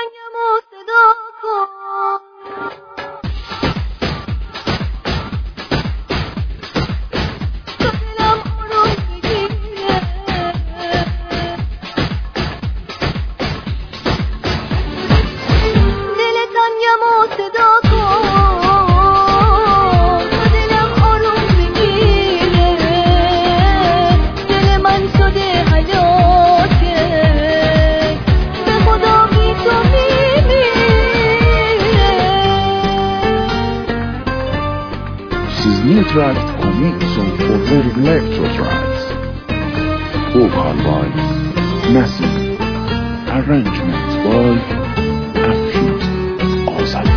سنگمو صدا کن تا دلم آروم بگیره دل سنگمو صدا کن تا دلم آروم بگیره دل من شده حیاته به خدا بی تو Siz nötralt komik som får elektrotralt. Vocal by Nassim. Arrangement by Afshit Azali.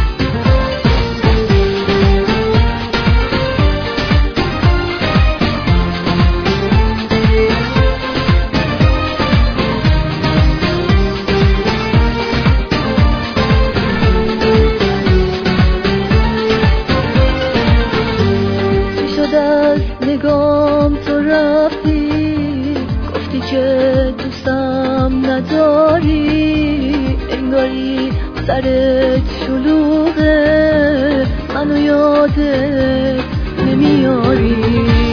از نگام تو رفتی گفتی که دوستم نداری انگاری سرت شلوغه منو یادت نمیاری